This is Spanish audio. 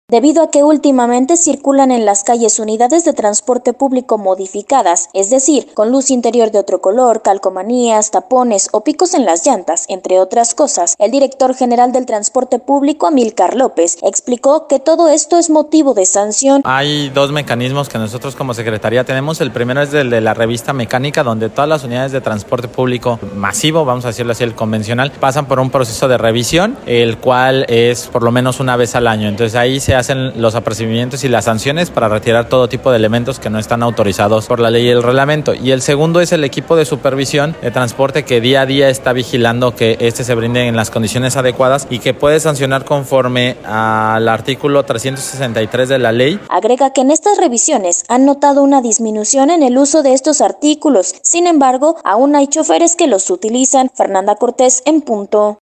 debido a que últimamente circulan en las calles unidades de transporte público modificadas, es decir, con luz interior de otro color, calcomanías, tapones o picos en las llantas, entre otras cosas. El director general del transporte público, Amílcar López, explicó que todo esto es motivo de sanción. Hay dos mecanismos que nosotros como Secretaría tenemos. El primero es el de la revista mecánica, donde todas las unidades de transporte público masivo, vamos a decirlo así, el convencional, pasan por un proceso de revisión, el cual es por lo menos una vez al año. Entonces ahí se hacen los apercibimientos y las sanciones para retirar todo tipo de elementos que no están autorizados por la ley y el reglamento. Y el segundo es el equipo de supervisión de transporte que día a día está vigilando que se brinde en las condiciones adecuadas y que puede sancionar conforme al artículo 363 de la ley. Agrega que en estas revisiones han notado una disminución en el uso de estos artículos. Sin embargo, aún hay choferes que los utilizan. Fernanda Cortés, en punto.